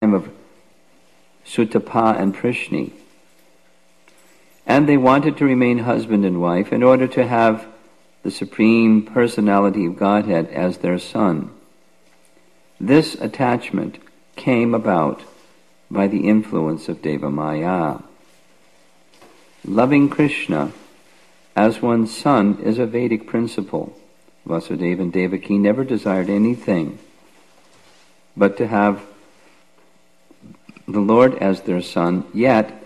of Sutapa and Prishni. And they wanted to remain husband and wife in order to have the Supreme Personality of Godhead as their son. This attachment came about by the influence of Deva Maya. Loving Krishna as one's son is a Vedic principle. Vasudeva and Devaki never desired anything but to have the Lord as their son, yet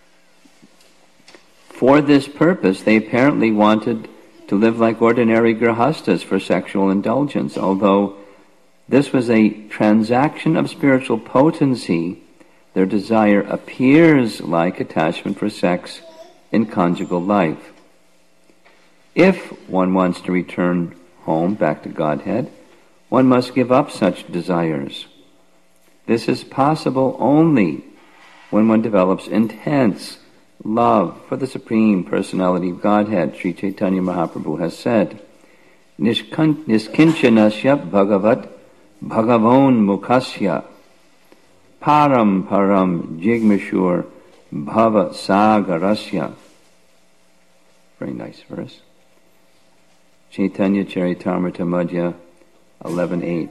for this purpose they apparently wanted to live like ordinary grihastas for sexual indulgence. Although this was a transaction of spiritual potency, their desire appears like attachment for sex in conjugal life. If one wants to return home, back to Godhead, one must give up such desires. This is possible only when one develops intense love for the Supreme Personality of Godhead. Sri Chaitanya Mahaprabhu has said, Niskinchanasya bhagavat bhagavon mukhasya param param jigmashur bhava sagarasya. Very nice verse. Chaitanya Charitamrita Madhya 11.8.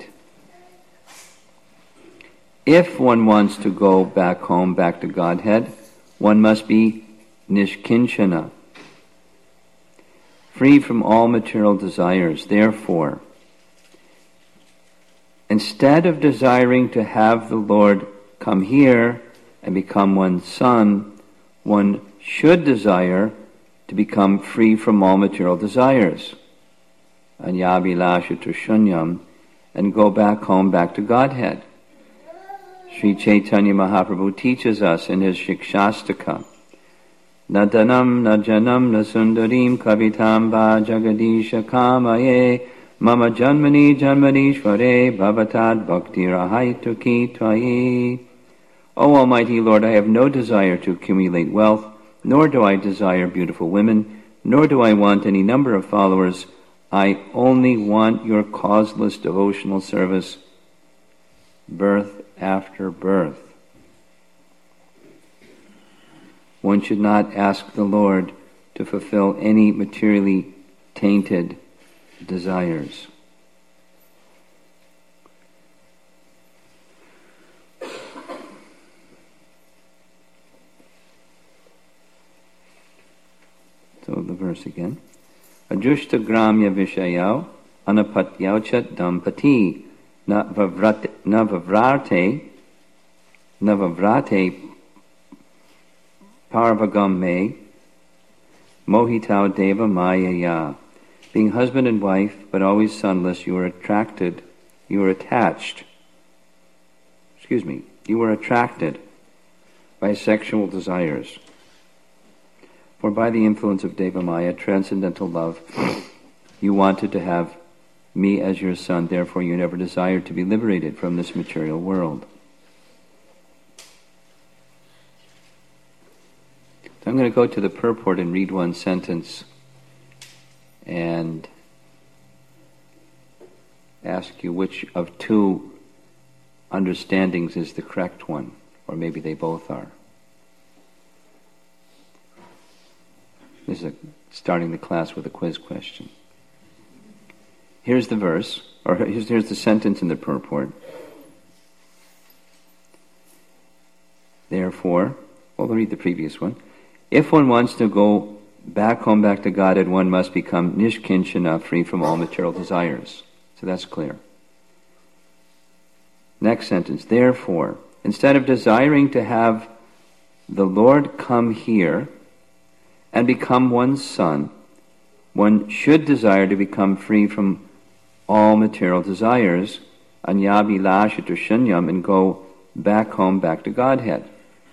If one wants to go back home, back to Godhead, one must be nishkinchana, free from all material desires. Therefore, instead of desiring to have the Lord come here and become one's son, one should desire to become free from all material desires, anyabilasha shunyam, and go back home, back to Godhead. Sri Chaitanya Mahaprabhu teaches us in his Shikshastaka, Nadanam najanam nasundarim kavitam va jagadisha kamaye mama janmani janmanishvare bhavatad bhakti rahaituki tvayi. O Almighty Lord, I have no desire to accumulate wealth, nor do I desire beautiful women, nor do I want any number of followers. I only want your causeless devotional service, birth after birth. One should not ask the Lord to fulfill any materially tainted desires. So the verse again. Ajushta gramya vishayau anapatyauchat dampati Navavrate parvagam me mohitau deva mayaya. Being husband and wife, but always sonless, you were attracted by sexual desires. For by the influence of Deva Maya, transcendental love, you wanted to have me as your son, therefore you never desired to be liberated from this material world. So I'm going to go to the purport and read one sentence and ask you which of two understandings is the correct one, or maybe they both are. This is starting the class with a quiz question. Here's the verse, or here's the sentence in the purport. Therefore, we'll read the previous one. If one wants to go back home, back to Godhead, one must become nishkinchana, free from all material desires. So that's clear. Next sentence. Therefore, instead of desiring to have the Lord come here and become one's son, one should desire to become free from all material desires, anyabilashita shunyam, and go back home, back to Godhead.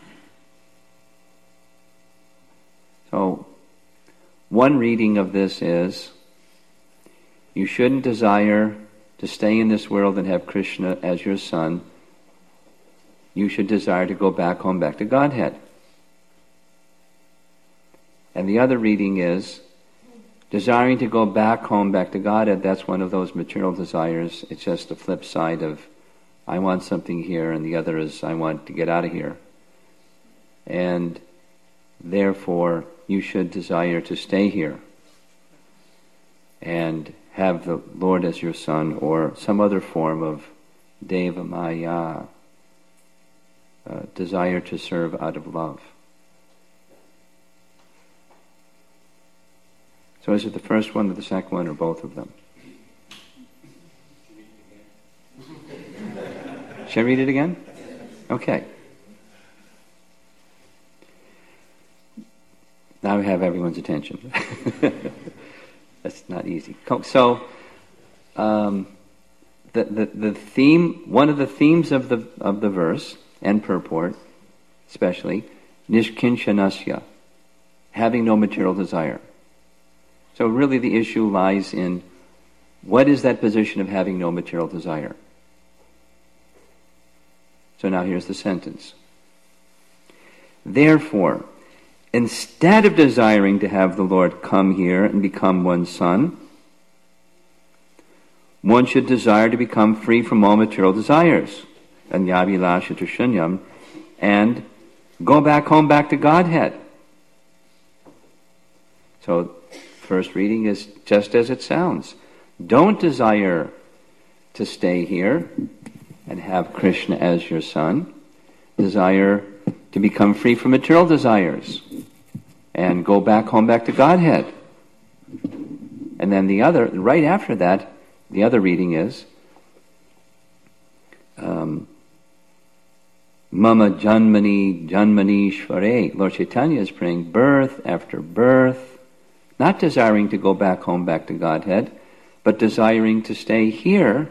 So, one reading of this is, you shouldn't desire to stay in this world and have Krishna as your son. You should desire to go back home, back to Godhead. And the other reading is, desiring to go back home, back to Godhead, that's one of those material desires. It's just the flip side of I want something here, and the other is, I want to get out of here. And therefore, you should desire to stay here and have the Lord as your son, or some other form of Deva Maya, desire to serve out of love. So is it the first one or the second one, or both of them? Should I read it again? Okay. Now we have everyone's attention. That's not easy. So, the theme, one of the themes of the verse and purport, especially, nishkinchanasya, having no material desire. So really the issue lies in, what is that position of having no material desire? So now here's the sentence. Therefore, instead of desiring to have the Lord come here and become one's son, one should desire to become free from all material desires, anyavilasha shunyam, and go back home, back to Godhead. So, first reading is just as it sounds. Don't desire to stay here and have Krishna as your son. Desire to become free from material desires and go back home, back to Godhead. And then the other, right after that, the other reading is Mama Janmani Janmani Shvare. Lord Chaitanya is praying birth after birth, not desiring to go back home, back to Godhead, but desiring to stay here,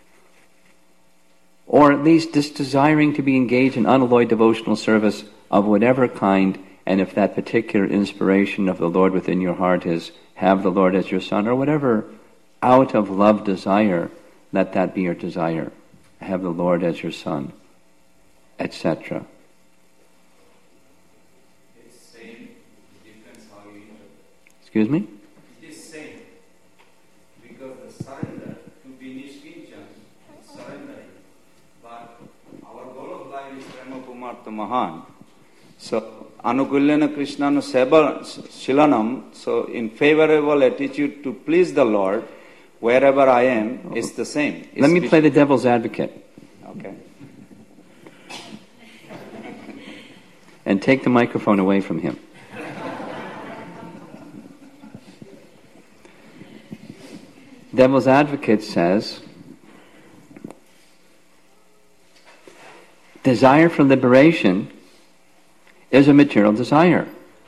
or at least just desiring to be engaged in unalloyed devotional service of whatever kind, and if that particular inspiration of the Lord within your heart is have the Lord as your son, or whatever out of love desire, let that be your desire. Have the Lord as your son, etc. It's same, depends how you interpret. Excuse me? It is same, because the surrender, to be nishkinchan, surrendering. But our goal of life is Prema Pumartha Mahan. So, Anukulyana Krishnanu Shilanam, so in favorable attitude to please the Lord, wherever I am, it's the same. Let me play the devil's advocate. Okay. And take the microphone away from him. Devil's advocate says, desire for liberation is a material desire.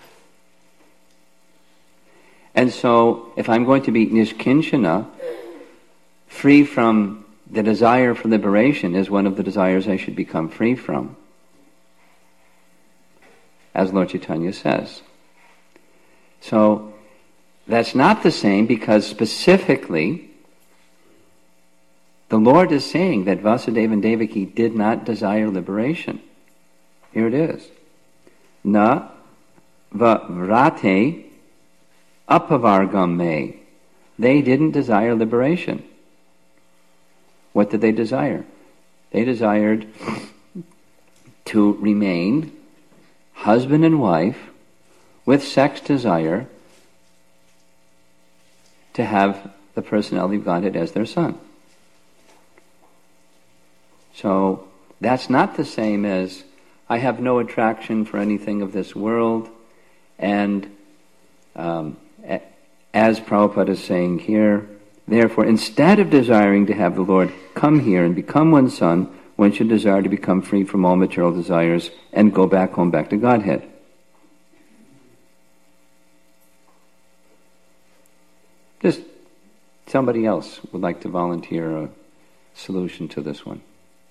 And so, if I'm going to be nishkinchana, free from the desire for liberation is one of the desires I should become free from, as Lord Chaitanya says. So, that's not the same, because specifically, the Lord is saying that Vasudeva and Devaki did not desire liberation. Here it is. Na vrate apavargam me. They didn't desire liberation. What did they desire? They desired to remain husband and wife with sex desire, to have the personality of Godhead as their son. So that's not the same as I have no attraction for anything of this world, and as Prabhupada is saying here, therefore, instead of desiring to have the Lord come here and become one's son, one should desire to become free from all material desires and go back home, back to Godhead. Just somebody else would like to volunteer a solution to this one.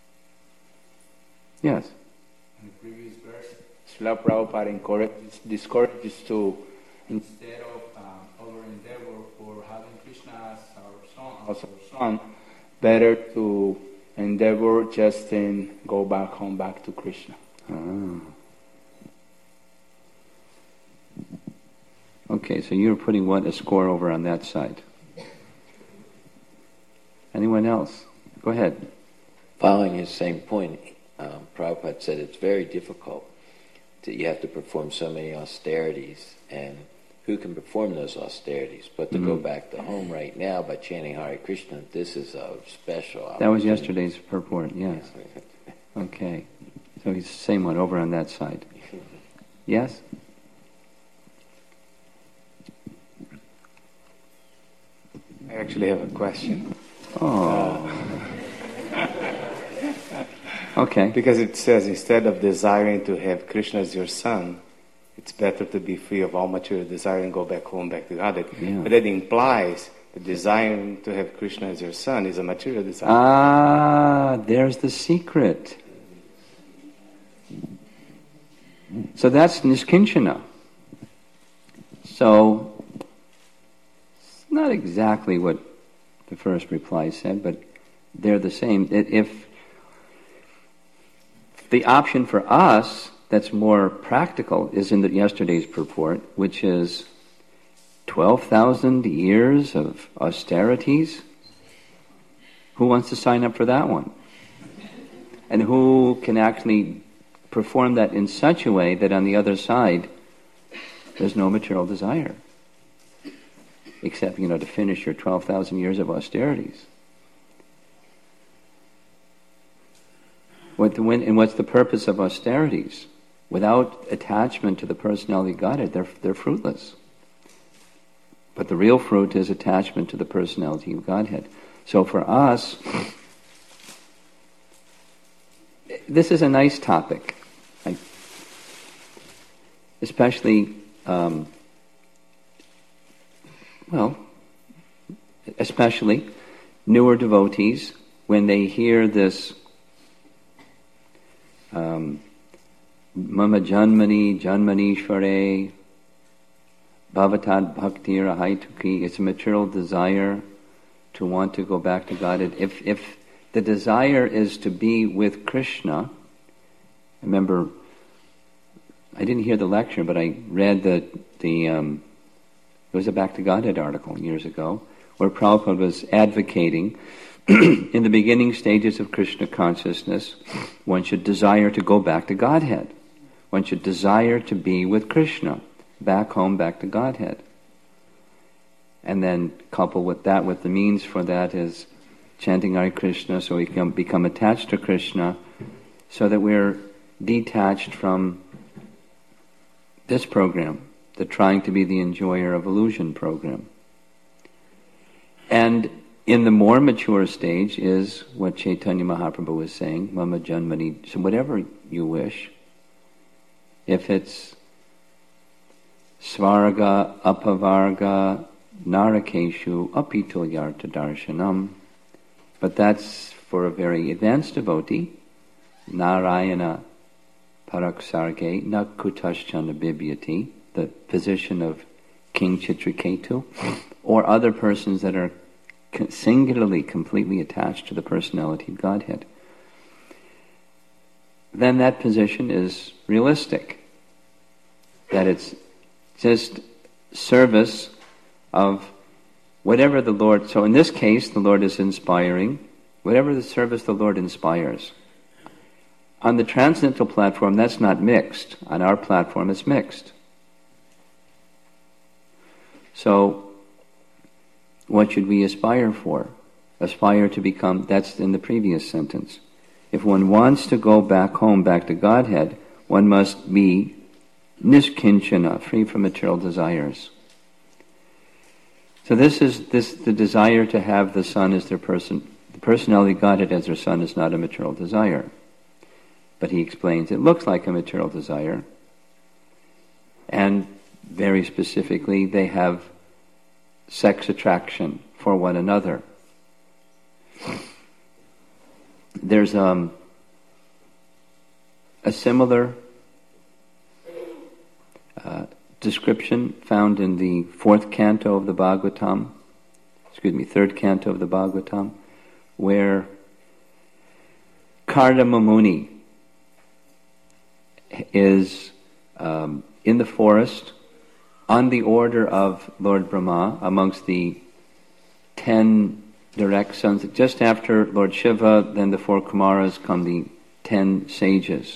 Yes? In the previous verse, Srila Prabhupada discourages to, instead of our endeavor for having Krishna as our son, better to endeavor just in go back home, back to Krishna. Okay, so you're putting a score over on that side. Anyone else? Go ahead. Following his same point, Prabhupada said it's very difficult that you have to perform so many austerities, and who can perform those austerities? But to go back to home right now by chanting Hare Krishna, this is a special opportunity. That was yesterday's purport, yes. Okay. So he's the same one over on that side. Yes? I actually have a question. Oh. Okay. Because it says, instead of desiring to have Krishna as your son, it's better to be free of all material desire and go back home, back to Godhead. Yeah. But that implies that desiring to have Krishna as your son is a material desire. Ah, there's the secret. So that's niskinchana. So, it's not exactly what the first reply said, but they're the same. If the option for us that's more practical is in yesterday's purport, which is 12,000 years of austerities. Who wants to sign up for that one? And who can actually perform that in such a way that on the other side there's no material desire, except, to finish your 12,000 years of austerities. And what's the purpose of austerities? Without attachment to the personality of Godhead, they're fruitless. But the real fruit is attachment to the personality of Godhead. So for us, this is a nice topic. Especially, especially newer devotees, when they hear this Mama Janmani, Janmanishvare, Bhavatad Bhakti Rahaituki, it's a material desire to want to go back to God. If the desire is to be with Krishna, remember, I didn't hear the lecture, but I read it was a Back to Godhead article years ago, where Prabhupada was advocating in the beginning stages of Krishna consciousness, one should desire to go back to Godhead. One should desire to be with Krishna, back home, back to Godhead. And then couple with that, with the means for that is chanting Hare Krishna, so we can become attached to Krishna, so that we're detached from this program, the trying to be the enjoyer of illusion program. And in the more mature stage is what Chaitanya Mahaprabhu was saying, Mama Janmani, so whatever you wish. If it's Svarga, Apavarga, Narakeshu, Apitulyartha Darshanam, but that's for a very advanced devotee, Narayana Paraksarge, Nakutaschana Bibyati, the position of King Chitraketu, or other persons that are singularly, completely attached to the personality of Godhead. Then that position is realistic. That it's just service of whatever the Lord, so in this case the Lord is inspiring, whatever the service the Lord inspires. On the transcendental platform that's not mixed. On our platform it's mixed. So what should we aspire for? Aspire to become, that's in the previous sentence. If one wants to go back home, back to Godhead, one must be niskinchana, free from material desires. So this is the desire to have the Son as their person, the personality of Godhead as their Son is not a material desire. But he explains it looks like a material desire. And very specifically, they have sex attraction for one another. There's a similar description found in the third canto of the Bhagavatam, where Kardama Muni is in the forest on the order of Lord Brahma amongst the 10 direct sons. Just after Lord Shiva, then the 4 Kumaras, come the 10 sages.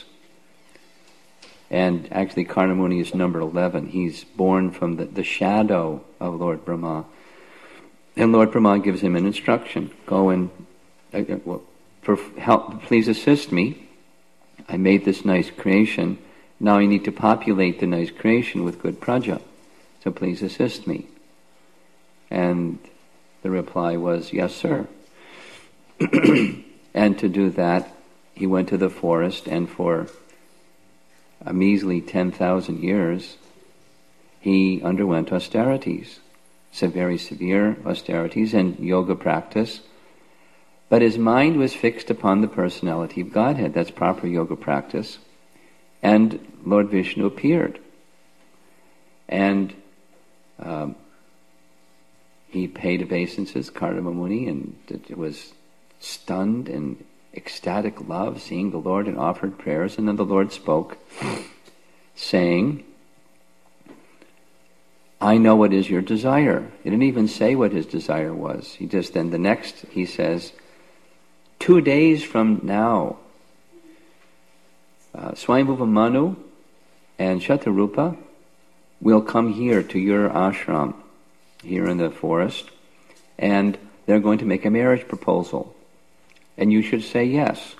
And actually Karnamuni is number 11. He's born from the shadow of Lord Brahma. And Lord Brahma gives him an instruction. Go and, for help, please assist me. I made this nice creation. Now I need to populate the nice creation with good praja. So please assist me. And the reply was, yes, sir. And to do that, he went to the forest, and for a measly 10,000 years, he underwent austerities, very severe austerities and yoga practice. But his mind was fixed upon the personality of Godhead. That's proper yoga practice. And Lord Vishnu appeared. And he paid obeisances, Kardama Muni, and was stunned in ecstatic love, seeing the Lord, and offered prayers. And then the Lord spoke, saying, I know what is your desire. He didn't even say what his desire was. He says, 2 days from now, Swayambhuva Manu and Shatarupa will come here to your ashram, here in the forest, and they're going to make a marriage proposal. And you should say yes,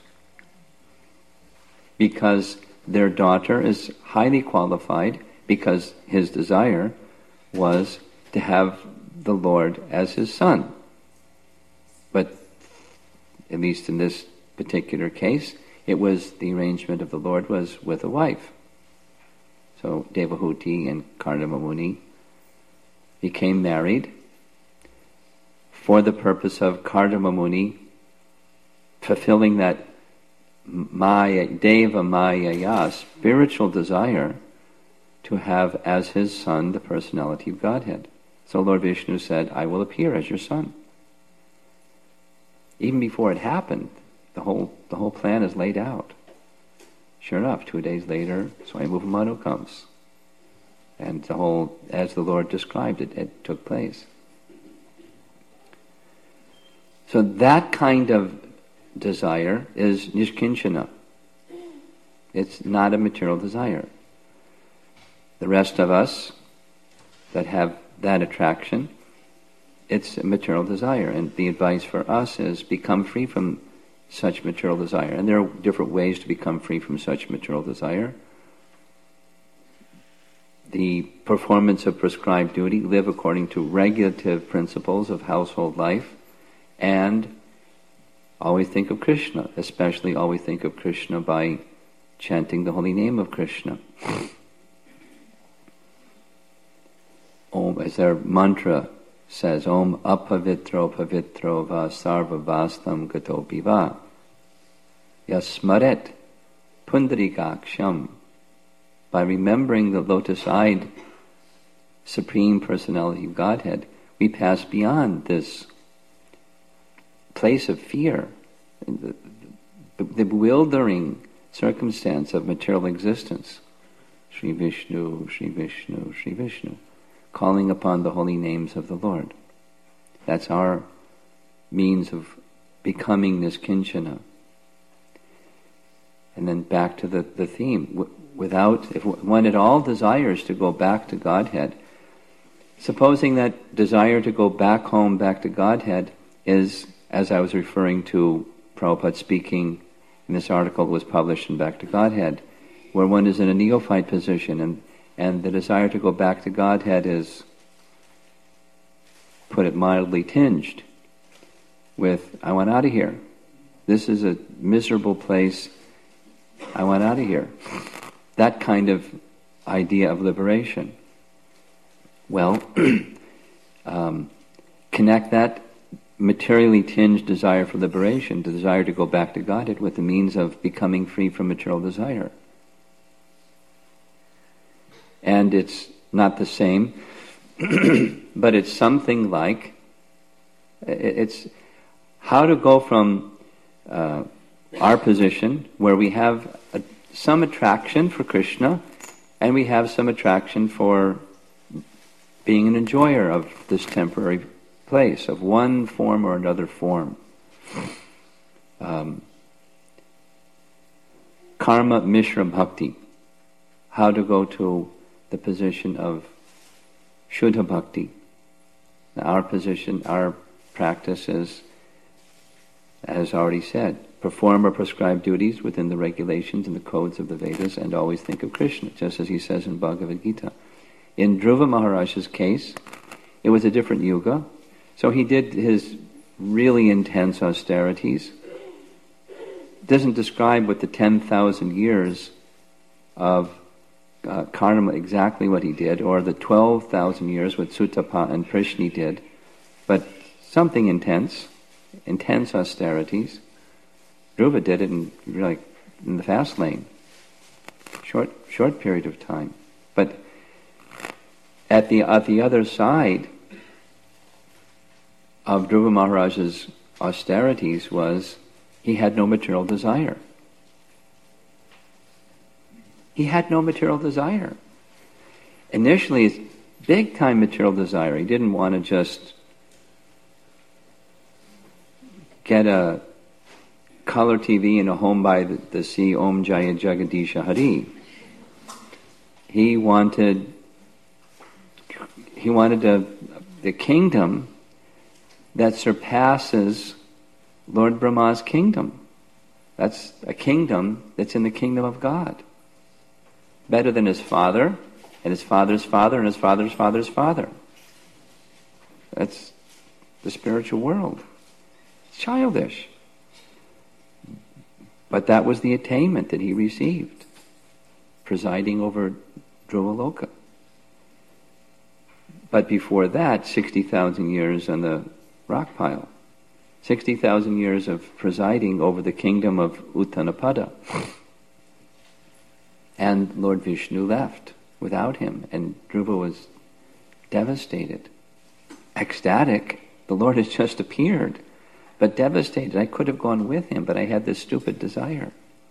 because their daughter is highly qualified, because his desire was to have the Lord as his son. But at least in this particular case, it was the arrangement of the Lord was with a wife. So Devahuti and Kardama Muni became married for the purpose of Kardama Muni fulfilling that Maya, Deva Maya, spiritual desire to have as his son the personality of Godhead. So Lord Vishnu said, I will appear as your son. Even before it happened, the whole plan is laid out. Sure enough, 2 days later, Swayambhuva Manu comes. And the whole, as the Lord described it, it took place. So that kind of desire is nishkinchana. It's not a material desire. The rest of us that have that attraction, it's a material desire. And the advice for us is become free from such material desire. And there are different ways to become free from such material desire. The performance of prescribed duty, live according to regulative principles of household life, and always think of Krishna, especially always think of Krishna by chanting the holy name of Krishna. Om, as their mantra says, Om apavitro pavitro va sarva vastam gato piva yasmaret pundarikaksham. By remembering the lotus-eyed Supreme Personality of Godhead, we pass beyond this place of fear, the bewildering circumstance of material existence. Sri Vishnu, Sri Vishnu, Sri Vishnu. Calling upon the holy names of the Lord. That's our means of becoming niskinchana. And then back to the theme. If one at all desires to go back to Godhead, supposing that desire to go back home, back to Godhead, is, as I was referring to Prabhupada speaking in this article that was published in Back to Godhead, where one is in a neophyte position, and the desire to go back to Godhead is, put it mildly, tinged with, I want out of here. This is a miserable place. I want out of here. That kind of idea of liberation. Well, connect that materially tinged desire for liberation, the desire to go back to Godhead, with the means of becoming free from material desire. And it's not the same, but it's something like, it's how to go from our position where we have some attraction for Krishna, and we have some attraction for being an enjoyer of this temporary place of one form or another form. Karma Mishra Bhakti, how to go to the position of Shuddha Bhakti. Now our position, our practice is, as already said, perform or prescribe duties within the regulations and the codes of the Vedas and always think of Krishna, just as he says in Bhagavad Gita. In Dhruva Maharaj's case, it was a different yuga, so he did his really intense austerities. Doesn't describe what the 10,000 years of karma, exactly what he did, or the 12,000 years what Sutapa and Prishni did, but something intense austerities. Dhruva did it in the fast lane, short period of time. But at the other side of Dhruva Maharaj's austerities was he had no material desire. He had no material desire. Initially, it's big time material desire. He didn't want to just get a color TV and a home by the sea, Om Jaya Jagadisha Hari. He wanted the kingdom that surpasses Lord Brahma's kingdom. That's a kingdom that's in the kingdom of God. Better than his father, and his father's father, and his father's father's father. That's the spiritual world. It's childish. But that was the attainment that he received, presiding over Dhruvaloka. But before that, 60,000 years on the rock pile. 60,000 years of presiding over the kingdom of Uttanapada. And Lord Vishnu left without him, and Dhruva was devastated, ecstatic. The Lord has just appeared, but devastated. I could have gone with him, but I had this stupid desire.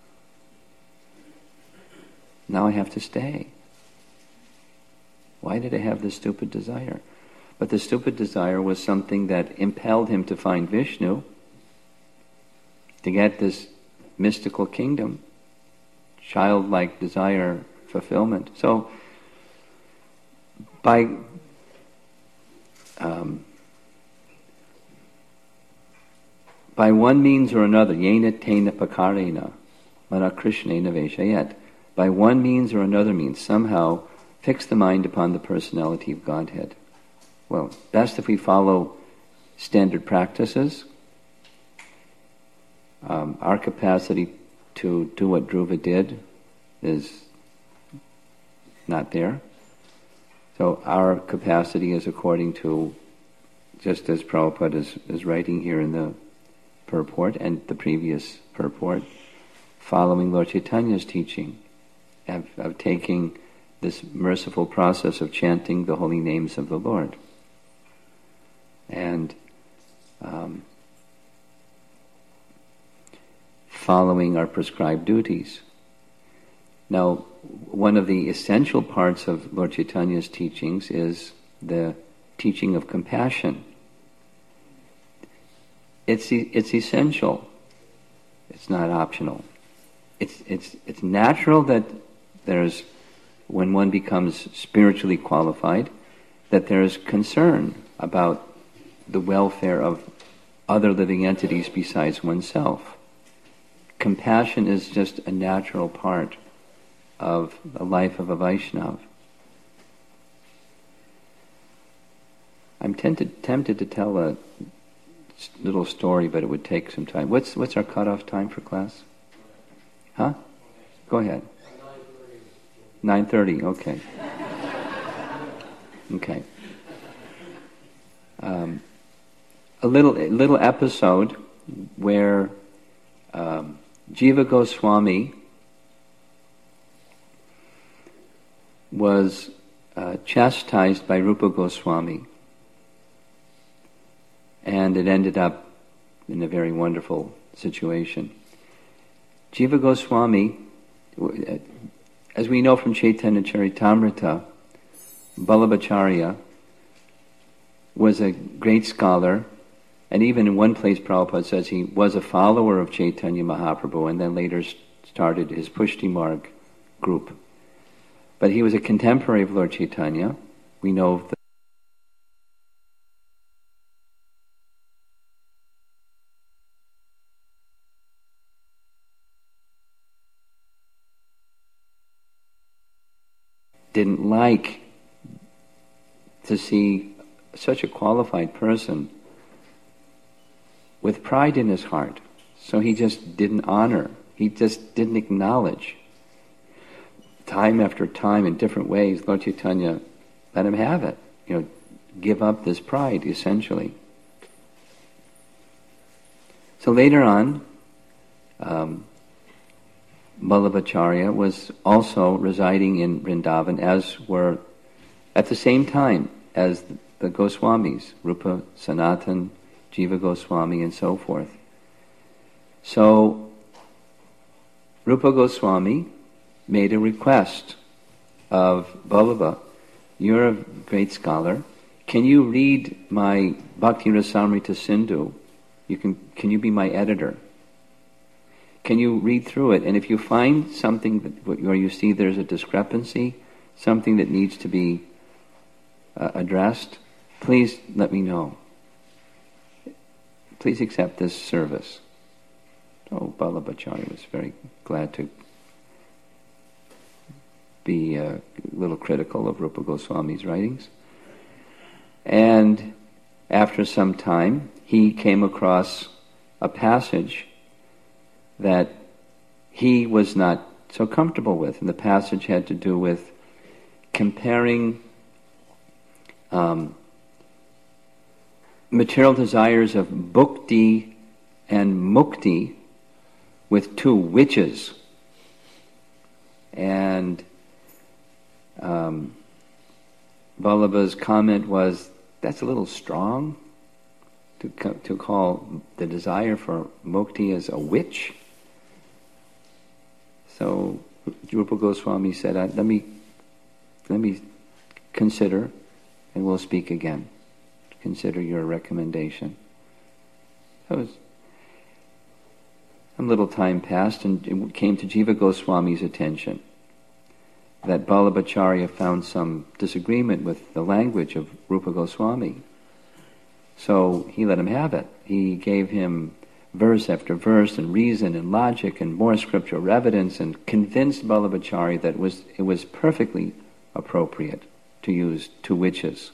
Now I have to stay. Why did I have this stupid desire? But the stupid desire was something that impelled him to find Vishnu, to get this mystical kingdom, childlike desire fulfillment. So, by one means or another, yena tena pakarena, mana krishnena veshayet, by one means or another means, somehow fix the mind upon the personality of Godhead. Well, best if we follow standard practices. Our capacity to do what Dhruva did is not there. So our capacity is according to, just as Prabhupada is writing here in the purport and the previous purport, following Lord Chaitanya's teaching of taking this merciful process of chanting the holy names of the Lord. And following our prescribed duties. Now, one of the essential parts of Lord Chaitanya's teachings is the teaching of compassion. It's essential. It's not optional. It's natural that there's, when one becomes spiritually qualified, that there's concern about the welfare of other living entities besides oneself. Compassion is just a natural part of the life of a Vaishnava. I'm tempted to tell a little story, but it would take some time. What's our cutoff time for class? Huh? Go ahead. 9:30. Okay. Okay. A little episode where Jiva Goswami was chastised by Rupa Goswami, and it ended up in a very wonderful situation. Jiva Goswami, as we know from Chaitanya Charitamrita, Vallabhacharya was a great scholar, and even in one place Prabhupada says he was a follower of Chaitanya Mahaprabhu and then later started his Pushti Marg group. But he was a contemporary of Lord Chaitanya. We know that didn't like to see such a qualified person with pride in his heart. So he just didn't honor, he just didn't acknowledge. Time after time, in different ways, Lord Chaitanya let him have it. Give up this pride, essentially. So later on, Vallabhacharya was also residing in Vrindavan, as were at the same time as the Goswamis, Rupa, Sanatan, Jiva Goswami, and so forth. So Rupa Goswami made a request of Vallabha, you're a great scholar, can you read my Bhakti Rasamrita Sindhu? Can you be my editor? Can you read through it? And if you find something where you see there's a discrepancy, something that needs to be addressed, please let me know. Please accept this service. So Vallabhacharya was very glad to be a little critical of Rupa Goswami's writings. And after some time, he came across a passage that he was not so comfortable with. And the passage had to do with comparing material desires of bhukti and mukti with two witches. And Vallabha's comment was, that's a little strong to call the desire for mukti as a witch. So Rupa Goswami said, let me consider, and we'll speak again. Consider your recommendation. So a little time passed, and it came to Jiva Goswami's attention that Vallabhacharya found some disagreement with the language of Rupa Goswami. So he let him have it. He gave him verse after verse and reason and logic and more scriptural evidence, and convinced Vallabhacharya that it was perfectly appropriate to use two witches.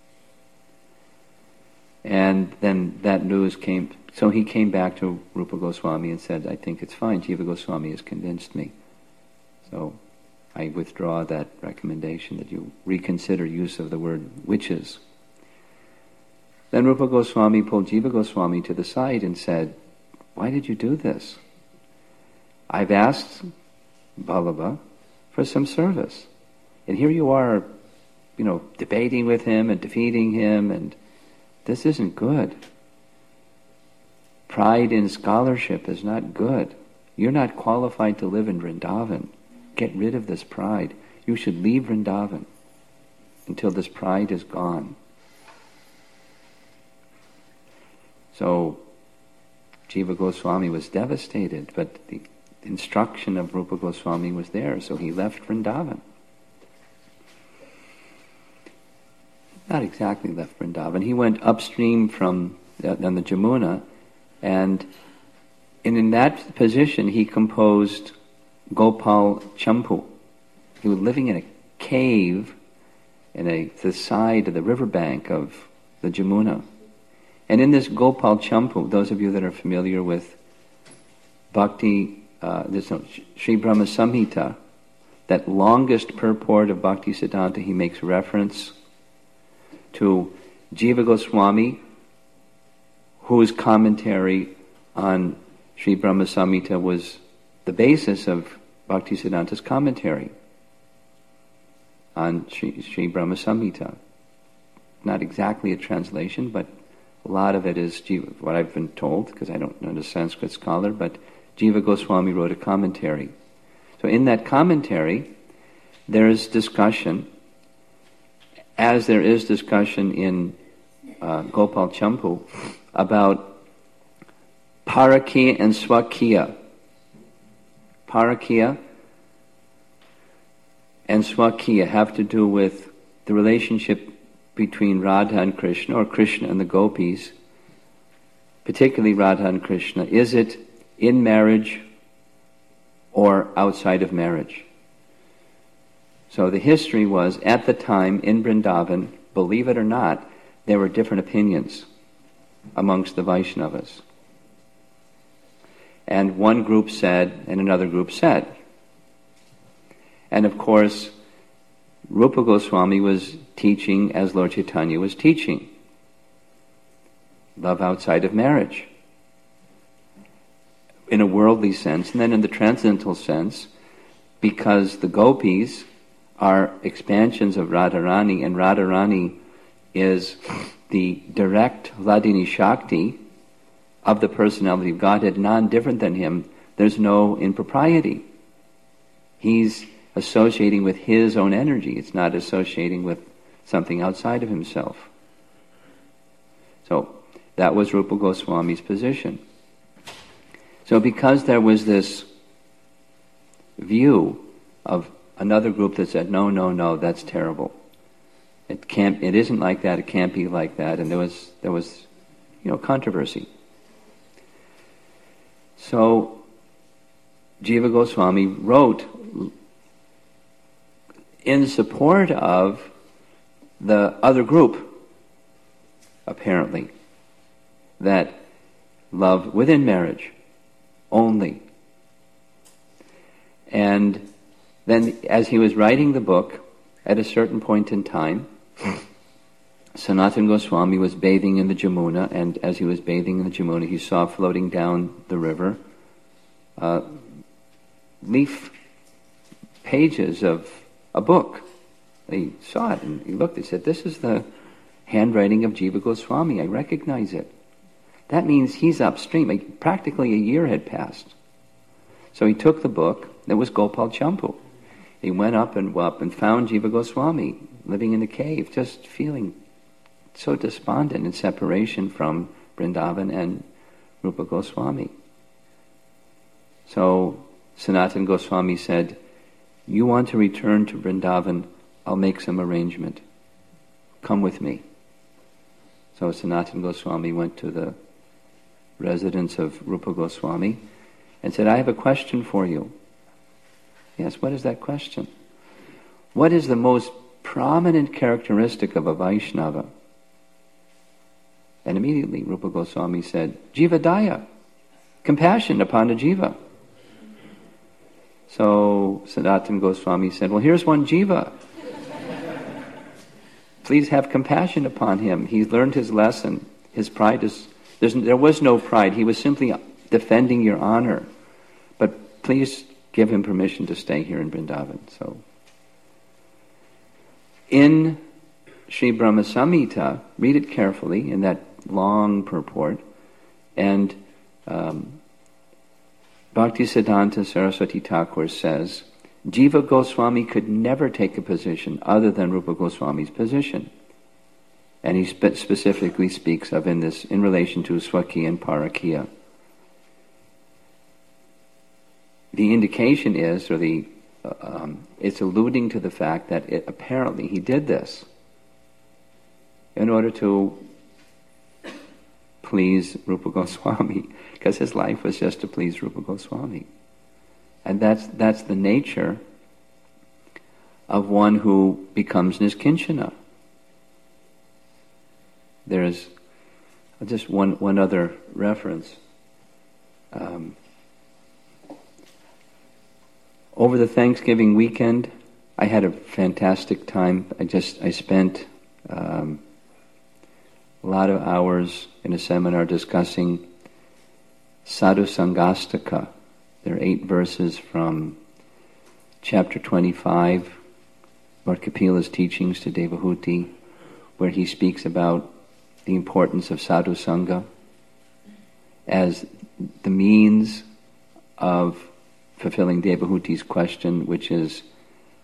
And then that news came, so he came back to Rupa Goswami and said, I think it's fine, Jiva Goswami has convinced me. So I withdraw that recommendation that you reconsider use of the word witches. Then Rupa Goswami pulled Jiva Goswami to the side and said, why did you do this? I've asked Vallabha for some service. And here you are, debating with him and defeating him, and this isn't good. Pride in scholarship is not good. You're not qualified to live in Vrindavan. Get rid of this pride. You should leave Vrindavan until this pride is gone. So Jiva Goswami was devastated, but the instruction of Rupa Goswami was there, so he left Vrindavan. Not exactly left Vrindavan. He went upstream from on the Jamuna, and in that position he composed Gopal Champu. He was living in a cave in the side of the riverbank of the Jamuna. And in this Gopal Champu, those of you that are familiar with Bhakti, Sri Brahma Samhita, that longest purport of Bhakti Siddhanta, he makes reference to Jiva Goswami, whose commentary on Sri Brahma Samhita was the basis of Bhakti Siddhanta's commentary on Sri Brahma Samhita. Not exactly a translation, but a lot of it is what I've been told, because I don't know the Sanskrit scholar, but Jiva Goswami wrote a commentary. So in that commentary, there is discussion, as there is discussion in Gopal Champu about Parakiya and Swakiya. Parakiya and Swakiya have to do with the relationship between Radha and Krishna, or Krishna and the gopis, particularly Radha and Krishna. Is it in marriage or outside of marriage? So the history was, at the time in Vrindavan, believe it or not, there were different opinions amongst the Vaishnavas. And one group said, and another group said. And of course, Rupa Goswami was teaching as Lord Chaitanya was teaching. Love outside of marriage. In a worldly sense, and then in the transcendental sense, because the gopis are expansions of Radharani, and Radharani is the direct Vladini Shakti of the personality of Godhead, non-different than him. There's no impropriety. He's associating with his own energy. It's not associating with something outside of himself. So that was Rupa Goswami's position. So because there was this view of another group that said, no, that's terrible. It isn't like that, it can't be like that, and there was controversy. So Jiva Goswami wrote in support of the other group, apparently, that love within marriage only. And then as he was writing the book, at a certain point in time, Sanatana Goswami was bathing in the Jamuna, and as he was bathing in the Jamuna, he saw floating down the river leaf pages of a book. He saw it and he looked and said, "This is the handwriting of Jiva Goswami. I recognize it." That means he's upstream. Practically a year had passed. So he took the book. It was Gopal Champu. He went up and found Jiva Goswami living in a cave, just feeling so despondent in separation from Vrindavan and Rupa Goswami. So Sanatana Goswami said, "You want to return to Vrindavan? I'll make some arrangement. Come with me." So Sanatana Goswami went to the residence of Rupa Goswami and said, "I have a question for you." "Yes, what is that question?" "What is the most prominent characteristic of a Vaishnava?" And immediately Rupa Goswami said, "Jiva Daya, compassion upon a jiva." So Sanatana Goswami said, "Well, here's one jiva. Please have compassion upon him. He's learned his lesson. His pride is... There was no pride. He was simply defending your honor. But please give him permission to stay here in Vrindavan." So, in Sri Brahma Samhita, read it carefully in that long purport, and Bhaktisiddhanta Saraswati Thakur says, Jiva Goswami could never take a position other than Rupa Goswami's position. And he specifically speaks of in relation to Swakiya and Parakiya. The indication is, it's alluding to the fact that apparently he did this in order to please Rupa Goswami, because his life was just to please Rupa Goswami. And that's the nature of one who becomes niskinchana. There's just one other reference. Over the Thanksgiving weekend, I had a fantastic time. I spent a lot of hours in a seminar discussing Sadhu Sangastaka. There are 8 verses from chapter 25, Lord Kapila's teachings to Devahuti, where he speaks about the importance of sadhu sangha as the means of fulfilling Devahuti's question, which is,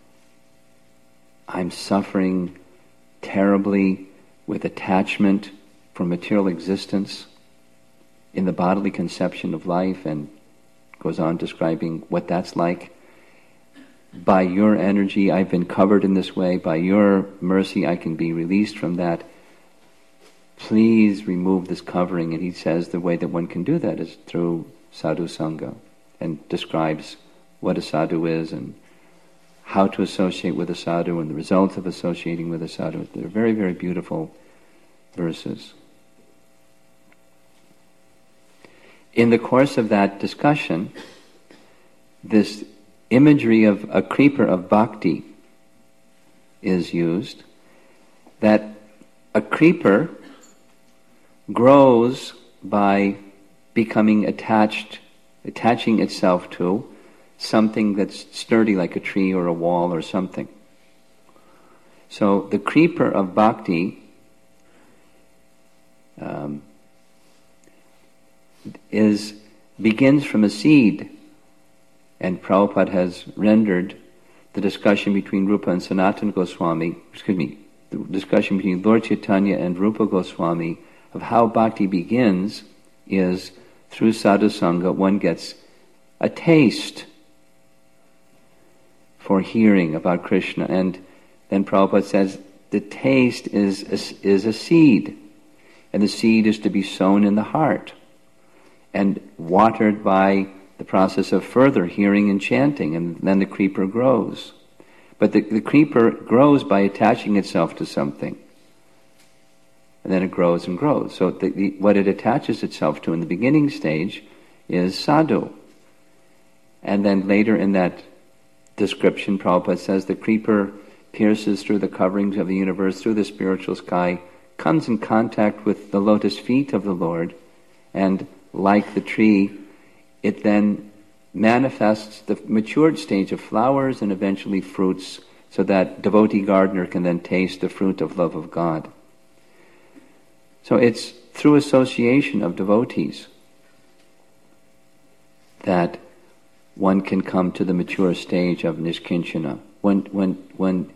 I'm suffering terribly with attachment for material existence in the bodily conception of life, and goes on describing what that's like. By your energy, I've been covered in this way. By your mercy, I can be released from that. Please remove this covering. And he says the way that one can do that is through sadhu sangha, and describes what a sadhu is and how to associate with a sadhu and the results of associating with a sadhu. They're very, very beautiful verses. In the course of that discussion, this imagery of a creeper of bhakti is used, that a creeper grows by becoming attaching itself to something that's sturdy like a tree or a wall or something. So the creeper of bhakti begins from a seed, and Prabhupada has rendered the discussion between Rupa and Sanatana Goswami, the discussion between Lord Chaitanya and Rupa Goswami of how bhakti begins is through sadhu sangha. One gets a taste for hearing about Krishna, and then Prabhupada says the taste is a seed, and the seed is to be sown in the heart and watered by the process of further hearing and chanting, and then the creeper grows. But the creeper grows by attaching itself to something, and then it grows and grows. So what it attaches itself to in the beginning stage is sadhu. And then later in that description, Prabhupada says the creeper pierces through the coverings of the universe, through the spiritual sky, comes in contact with the lotus feet of the Lord, and like the tree, it then manifests the matured stage of flowers and eventually fruits, so that devotee gardener can then taste the fruit of love of God. So it's through association of devotees that one can come to the mature stage of nishkinchana. When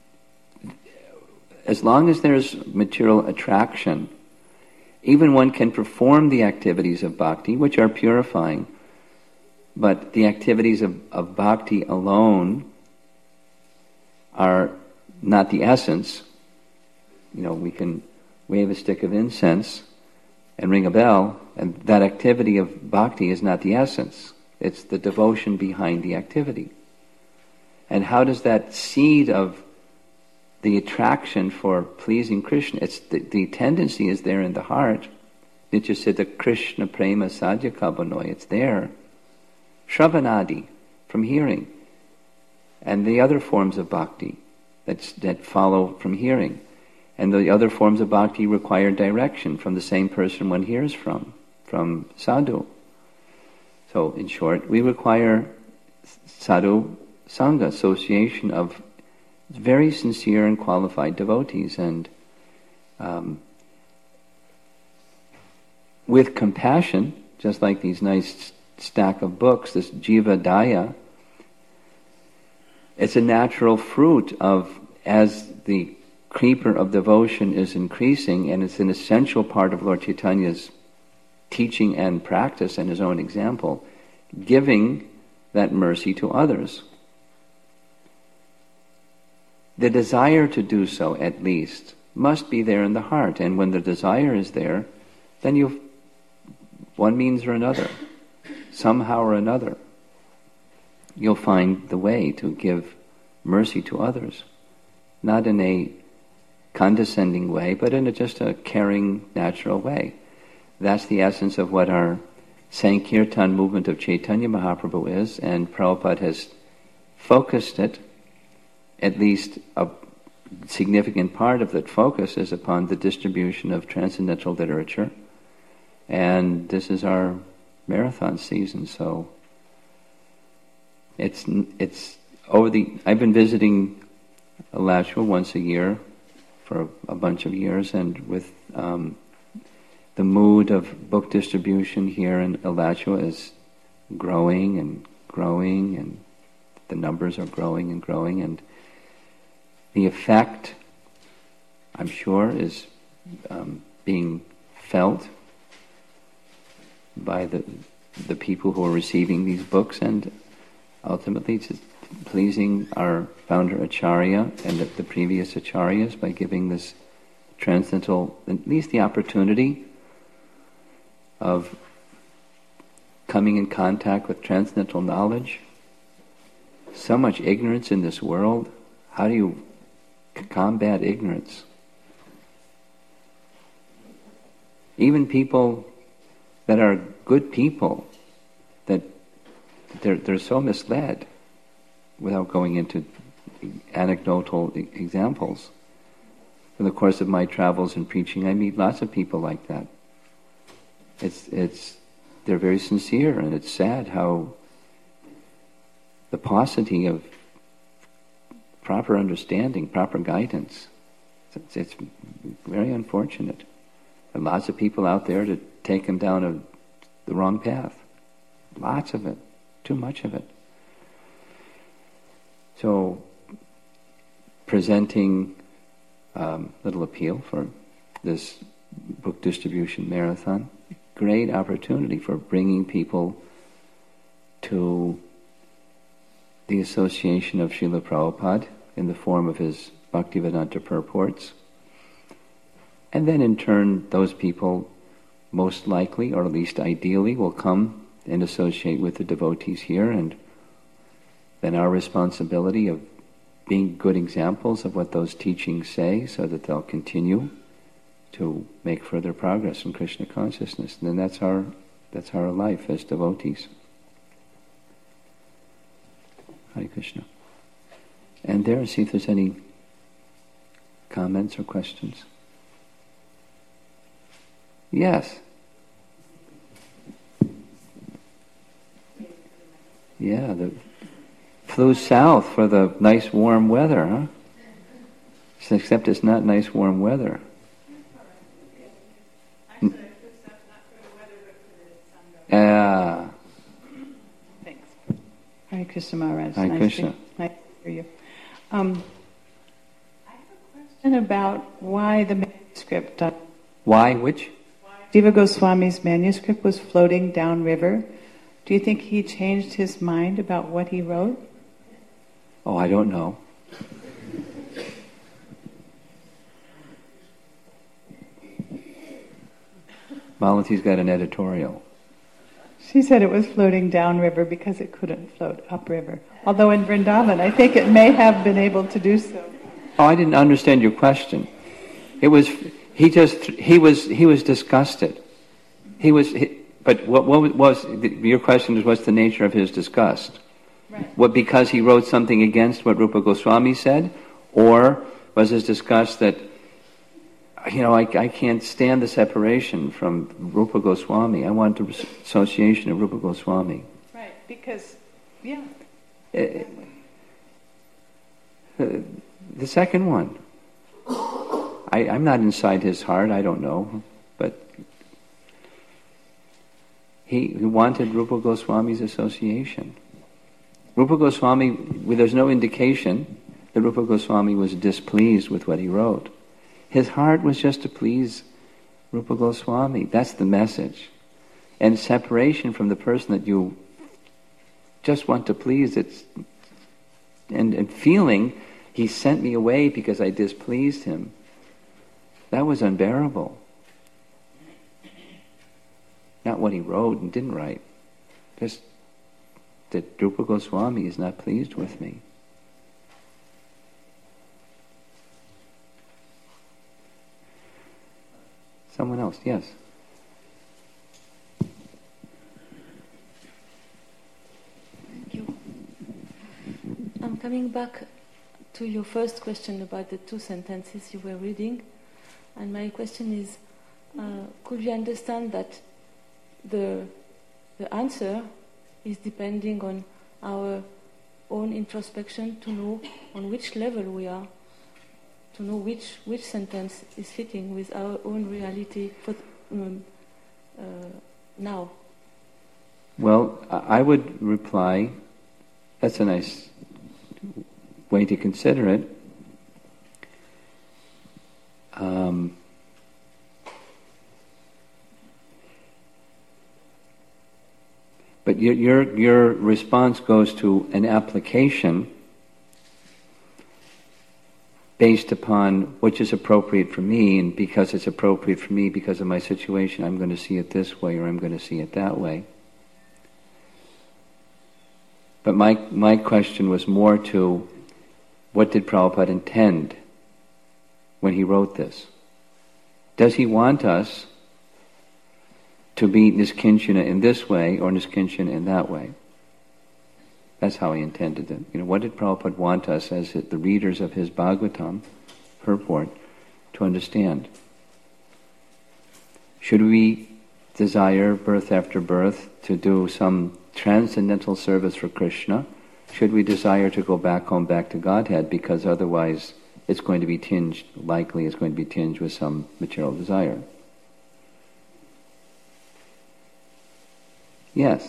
as long as there's material attraction, even one can perform the activities of bhakti, which are purifying, but the activities of bhakti alone are not the essence. We can wave a stick of incense and ring a bell, and that activity of bhakti is not the essence. It's the devotion behind the activity. And how does that seed of the attraction for pleasing Krishna, it's the tendency is there in the heart. Nityasiddha Krishna Prema Sadhya Kabanoy, it's there. Shravanadi, from hearing. And the other forms of bhakti that follow from hearing. And the other forms of bhakti require direction from the same person one hears from sadhu. So, in short, we require sadhu sangha, association of very sincere and qualified devotees, and with compassion, just like these nice stack of books, this Jiva Daya, it's a natural fruit of, as the creeper of devotion is increasing, and it's an essential part of Lord Chaitanya's teaching and practice and his own example, giving that mercy to others. The desire to do so, at least, must be there in the heart, and when the desire is there, then one means or another, somehow or another, you'll find the way to give mercy to others, not in a condescending way, but in just a caring, natural way. That's the essence of what our Sankirtan movement of Chaitanya Mahaprabhu is, and Prabhupada has focused it. At least a significant part of that focus is upon the distribution of transcendental literature, and this is our marathon season. So it's I've been visiting Alachua once a year for a bunch of years, and with the mood of book distribution here in Alachua is growing and growing, and the numbers are growing and growing, and the effect, I'm sure, is being felt by the people who are receiving these books, and ultimately just pleasing our founder Acharya and the previous Acharyas by giving this transcendental, at least the opportunity of coming in contact with transcendental knowledge. So much ignorance in this world. How do you combat ignorance? Even people that are good people, that they're so misled, without going into anecdotal examples. In the course of my travels and preaching, I meet lots of people like that. They're very sincere, and it's sad how the paucity of proper understanding, proper guidance, it's very unfortunate. And lots of people out there to take them down the wrong path. Lots of it. Too much of it. So, presenting little appeal for this book distribution marathon. Great opportunity for bringing people to the association of Srila Prabhupada in the form of his Bhaktivedanta purports. And then in turn, those people most likely, or at least ideally, will come and associate with the devotees here, and then our responsibility of being good examples of what those teachings say so that they'll continue to make further progress in Krishna consciousness. And then that's our life as devotees. Hare Krishna. And there, see if there's any comments or questions. Yes. Yeah, flew south for the nice warm weather, huh? Except it's not nice warm weather. Actually, I flew south not for the weather, but for the sun. Thanks. Hare Krishna Maharaj. Hare Krishna. Nice to hear you. I have a question about why the manuscript, Why? Which? Jiva Goswami's manuscript was floating downriver. Do you think he changed his mind about what he wrote? Oh, I don't know. Malati's got an editorial. She said it was floating downriver because it couldn't float upriver. Although in Vrindavan, I think it may have been able to do so. Oh, I didn't understand your question. He was disgusted. But what was your question? Is what's the nature of his disgust? Right. What, because he wrote something against what Rupa Goswami said, or was his disgust that I can't stand the separation from Rupa Goswami. I want the association of Rupa Goswami. Right, because the second one. I'm not inside his heart. I don't know, but he wanted Rupa Goswami's association. Rupa Goswami, there's no indication that Rupa Goswami was displeased with what he wrote. His heart was just to please Rupa Goswami. That's the message. And separation from the person that you just want to please, and feeling he sent me away because I displeased him, that was unbearable. Not what he wrote and didn't write. Just that Rupa Goswami is not pleased with me. Someone else, yes. Thank you. I'm coming back to your first question about the two sentences you were reading. And my question is, could we understand that the answer is depending on our own introspection to know on which level we are, to know which sentence is fitting with our own reality for now? Well, I would reply, that's a nice way to consider it. But your response goes to an application based upon which is appropriate for me, and because it's appropriate for me because of my situation, I'm going to see it this way or I'm going to see it that way. But my question was more to, what did Prabhupada intend when he wrote this? Does he want us to be niskinchana in this way or niskinchana in that way? That's how he intended it. What did Prabhupada want us as the readers of his Bhagavatam purport to understand? Should we desire birth after birth to do some transcendental service for Krishna? Should we desire to go back home, back to Godhead, because otherwise it's going to be tinged with some material desire? Yes.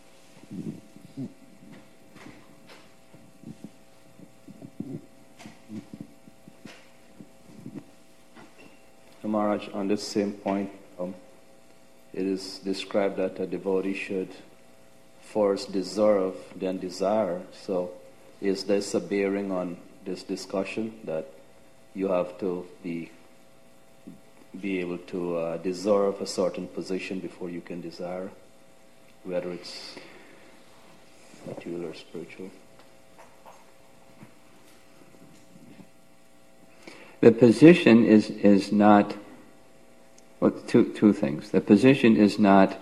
Maharaj, on this same point, it is described that a devotee should first deserve, then desire. So is this a bearing on this discussion, that you have to be able to deserve a certain position before you can desire, whether it's material or spiritual? The position is not, well, two things. The position is not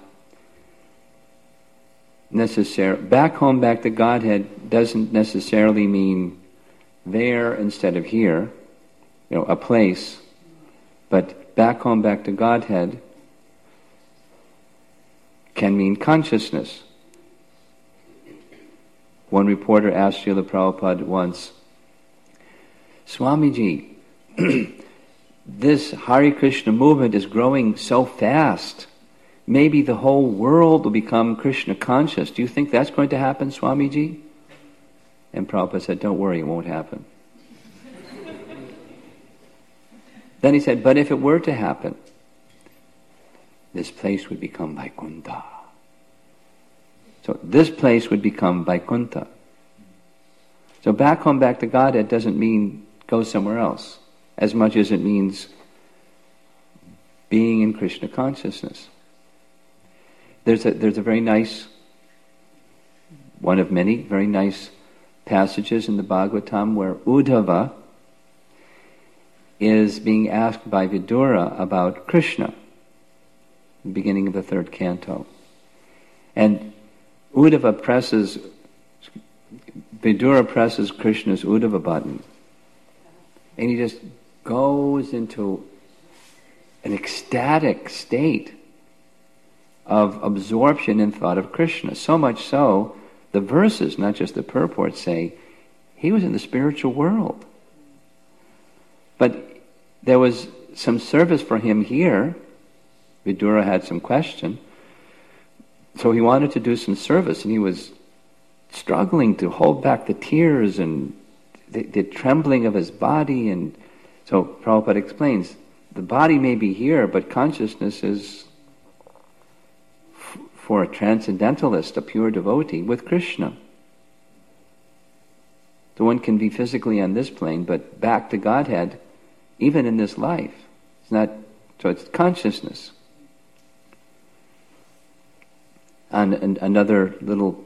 necessary. Back home, back to Godhead doesn't necessarily mean there instead of here, a place. But back home, back to Godhead can mean consciousness. One reporter asked Srila Prabhupada once, Swamiji, this Hare Krishna movement is growing so fast. Maybe the whole world will become Krishna conscious. Do you think that's going to happen, Swamiji? And Prabhupada said, don't worry, it won't happen. Then he said, but if it were to happen, this place would become Vaikuntha. So this place would become Vaikuntha. So back home, back to Godhead doesn't mean go somewhere else, as much as it means being in Krishna consciousness. There's a very nice, one of many very nice passages in the Bhagavatam where Uddhava is being asked by Vidura about Krishna, the beginning of the 3rd canto. And Vidura presses Krishna's Uddhava button, and he just goes into an ecstatic state of absorption in thought of Krishna. So much so, the verses, not just the purports, say he was in the spiritual world. But there was some service for him here. Vidura had some question. So he wanted to do some service, and he was struggling to hold back the tears and the trembling of his body. And so Prabhupada explains, the body may be here, but consciousness is, for a transcendentalist, a pure devotee, with Krishna. So one can be physically on this plane, but back to Godhead, even in this life. It's not, so it's consciousness. And another little,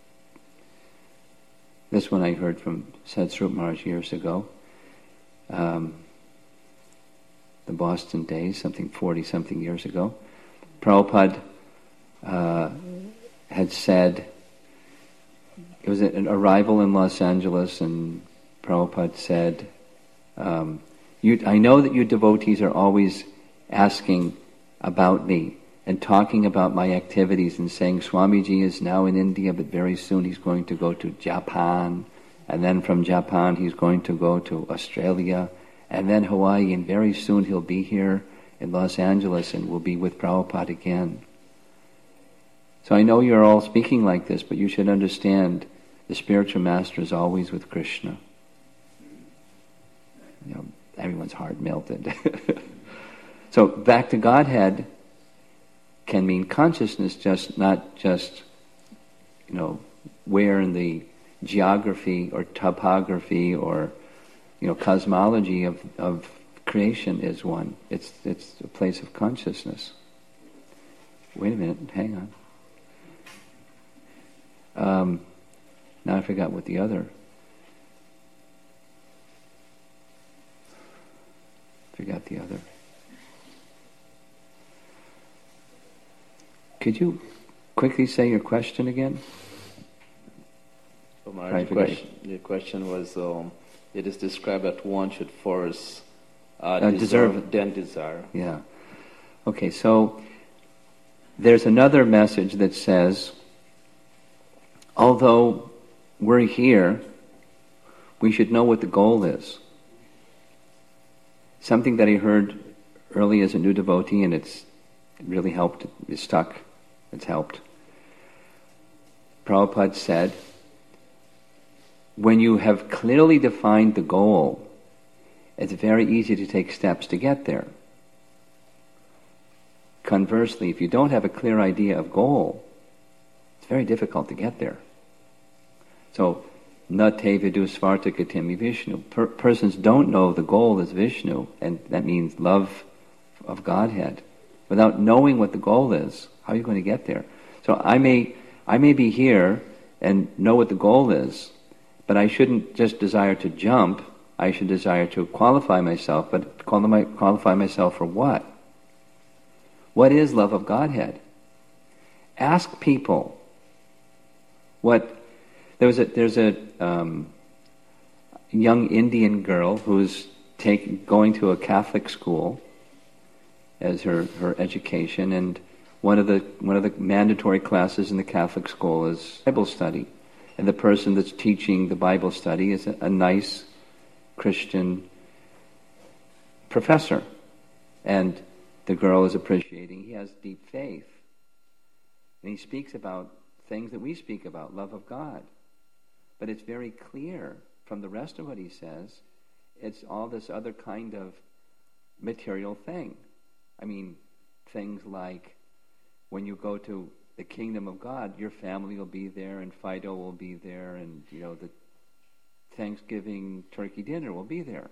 this one I heard from Satsrup Maharaj years ago, the Boston days, 40-something years ago. Prabhupada had said, it was an arrival in Los Angeles, and Prabhupada said, I know that you devotees are always asking about me and talking about my activities and saying Swamiji is now in India, but very soon he's going to go to Japan, and then from Japan he's going to go to Australia, and then Hawaii, and very soon he'll be here in Los Angeles and will be with Prabhupada again. So I know you're all speaking like this, but you should understand the spiritual master is always with Krishna. Everyone's heart melted. So back to Godhead can mean consciousness, not just where in the geography or topography or cosmology of creation is one. It's a place of consciousness. Wait a minute, hang on. Now I forgot what the other. Could you quickly say your question again? So the question was, it is described that one should first deserve, then desire. Yeah. Okay, so there's another message that says, although we're here, we should know what the goal is. Something that I heard early as a new devotee, and it's really helped, it's stuck, it's helped. Prabhupada said, when you have clearly defined the goal, it's very easy to take steps to get there. Conversely, if you don't have a clear idea of goal, it's very difficult to get there. So, na te vidu svartakatimi Vishnu. Persons don't know the goal is Vishnu, and that means love of Godhead. Without knowing what the goal is, how are you going to get there? So I may be here and know what the goal is, but I shouldn't just desire to jump. I should desire to qualify myself, but qualify myself for what? What is love of Godhead? Ask people what. There's a young Indian girl who's going to a Catholic school as her education, and one of the mandatory classes in the Catholic school is Bible study, and the person that's teaching the Bible study is a nice Christian professor, and the girl is appreciating. He has deep faith, and he speaks about things that we speak about, love of God. But it's very clear from the rest of what he says, it's all this other kind of material thing. I mean, things like when you go to the kingdom of God, your family will be there, and Fido will be there, and the Thanksgiving turkey dinner will be there.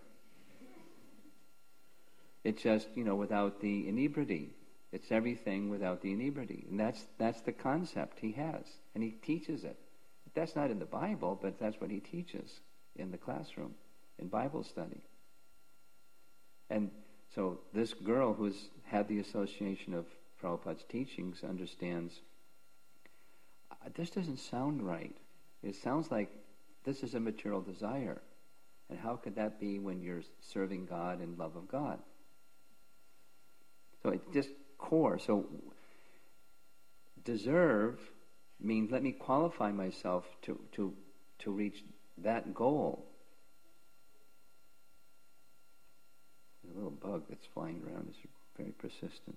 It's just, without the inebriety. It's everything without the inebriety. And that's the concept he has. And he teaches it. That's not in the Bible, but that's what he teaches in the classroom, in Bible study. And so this girl who's had the association of Prabhupada's teachings understands, this doesn't sound right. It sounds like this is a material desire. And how could that be when you're serving God and love of God? So it's just core. So deserve means let me qualify myself to reach that goal. There's a little bug that's flying around. It's very persistent.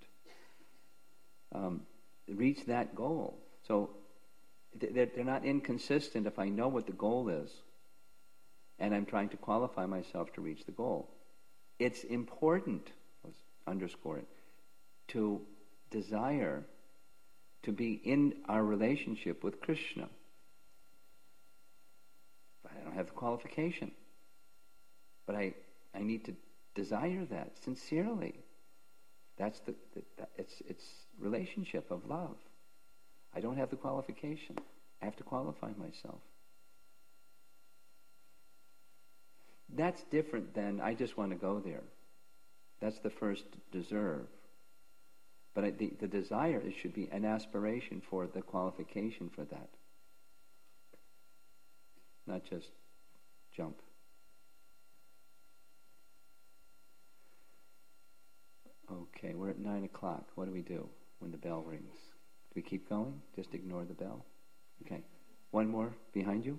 Reach that goal. So they're not inconsistent if I know what the goal is and I'm trying to qualify myself to reach the goal. It's important, let's underscore it, to desire to be in our relationship with Krishna. But I don't have the qualification. But I need to desire that sincerely. That's it's relationship of love. I don't have the qualification. I have to qualify myself. That's different than I just want to go there. That's the first deserve. But the desire, it should be an aspiration for the qualification for that. Not just jump. Okay, we're at 9 o'clock. What do we do when the bell rings? Do we keep going? Just ignore the bell? Okay. One more behind you.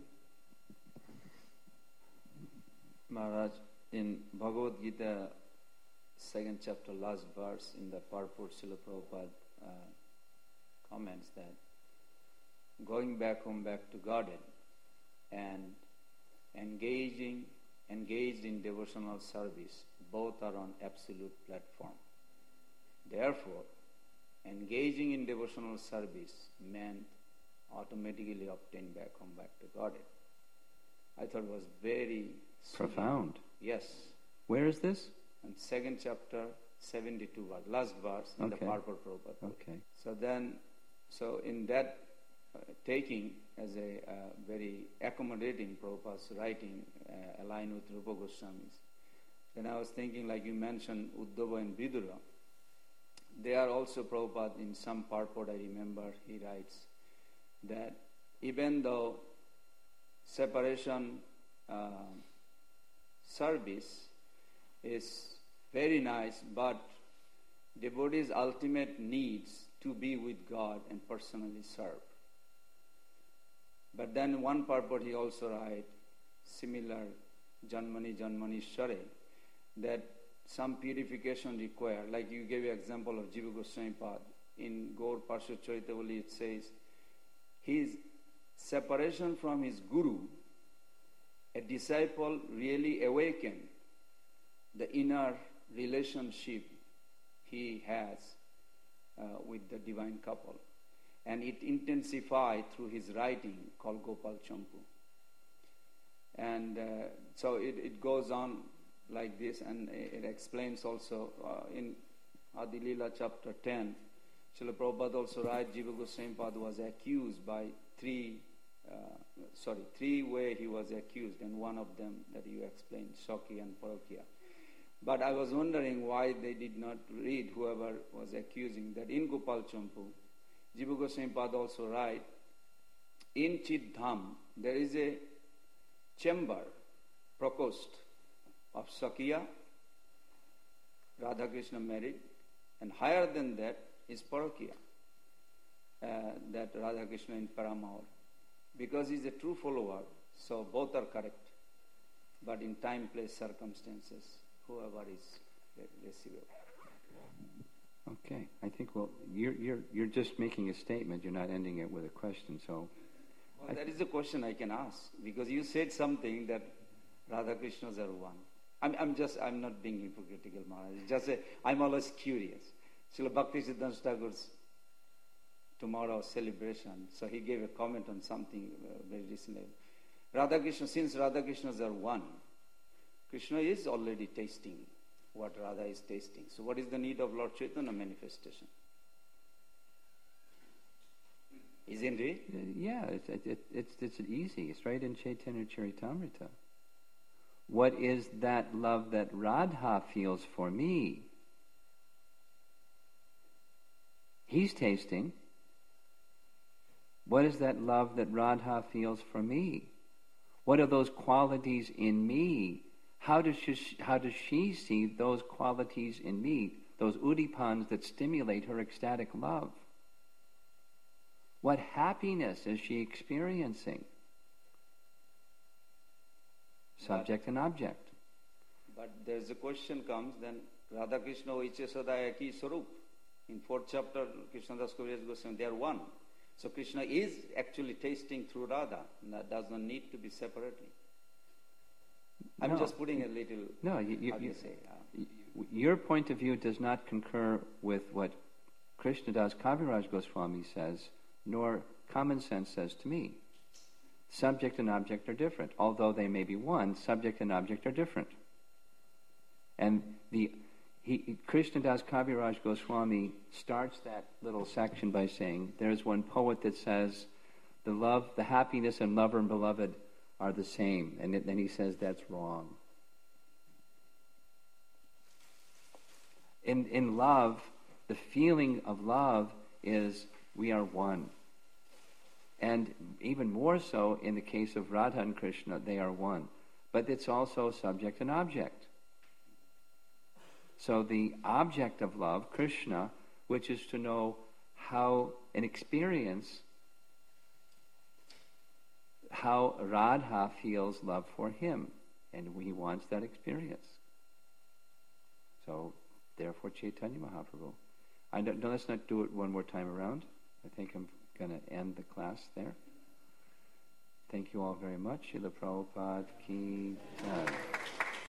Maharaj, in Bhagavad Gita, 2nd chapter, last verse, in the purport, Srila Prabhupada comments that going back home, back to Godhead, and engaged in devotional service, both are on absolute platform. Therefore, engaging in devotional service meant automatically obtain back home, back to Godhead. I thought it was very soothing. Profound. Yes. Where is this? And second chapter, 72 verse, last verse in the Okay. Purport Prabhupada. Okay. So in that taking as a very accommodating Prabhupada's writing, aligned with Rupa Goswami's, then I was thinking, like you mentioned, Uddhava and Vidura, they are also Prabhupada in some purport. I remember he writes that even though separation service is very nice, but devotees' ultimate needs to be with God and personally serve. But then one purport he also writes, similar Janmani Janmanishware, that some purification required. Like you gave an example of Jiva Goswami Pad. In Gaur Parshva Charitavali it says, his separation from his guru, a disciple really awakened the inner relationship he has with the divine couple. And it intensified through his writing called Gopal Champu. And so it goes on like this, and it explains also in Adilila chapter 10, Srila Prabhupada also writes, Jiva Goswami Pad was accused by three ways he was accused, and one of them that you explained, Shaki and Parokya. But I was wondering why they did not read, whoever was accusing, that in Gopal Champu, Jiva Goswami Pad also writes, in Chiddham there is a chamber, prakost, of Sakya, Radha Krishna married, and higher than that is Parokya, that Radha Krishna in Paramaur. Because he is a true follower, so both are correct. But in time, place, circumstances, whoever is receivable. Okay. I think you're just making a statement. You're not ending it with a question. So, well, that is a question I can ask, because you said something that Radha Krishnas are one. I'm not being hypocritical, Maharaj. It's just I'm always curious. Srila Bhakti Siddhanta Thakur's tomorrow celebration, so he gave a comment on something very recently. Radha Krishna, since Radha Krishnas are one, Krishna is already tasting what Radha is tasting. So what is the need of Lord Chaitanya manifestation? Isn't it? yeah, it's easy. It's right in Chaitanya Charitamrita. What is that love that Radha feels for me? He's tasting. What is that love that Radha feels for me? What are those qualities in me? How does she see those qualities in me? Those udipans that stimulate her ecstatic love? What happiness is she experiencing? Subject and object. But there's a question comes, then Radha Krishna Oiche Sadaya Ki Sarup. In 4th chapter, Krishnadas Kaviraj Goswami, they are one. So Krishna is actually tasting through Radha, and that does not need to be separately. I'm just putting a little, no, your point of view does not concur with what Krishnadas Kaviraj Goswami says, nor common sense says to me. Subject and object are different. Although they may be one, subject and object are different. And Krishnadas Kaviraj Goswami starts that little section by saying, there's one poet that says, the happiness and lover and beloved are the same. And then he says that's wrong. In love, the feeling of love is we are one. And even more so in the case of Radha and Krishna, they are one. But it's also subject and object. So the object of love, Krishna, which is to know how an experience, how Radha feels love for him. And he wants that experience. So, therefore Chaitanya Mahaprabhu. Let's not do it one more time around. I think I'm going to end the class there. Thank you all very much. Srila Prabhupada Ki Jai.